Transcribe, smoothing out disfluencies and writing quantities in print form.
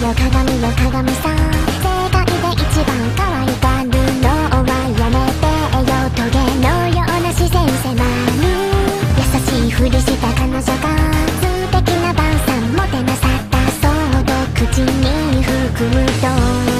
よ鏡よ鏡さん、世界で一番可愛がるのはやめてよ。トゲのような視線迫る優しいふりした彼女が素敵な晩餐もてなさった。そうと口に含むと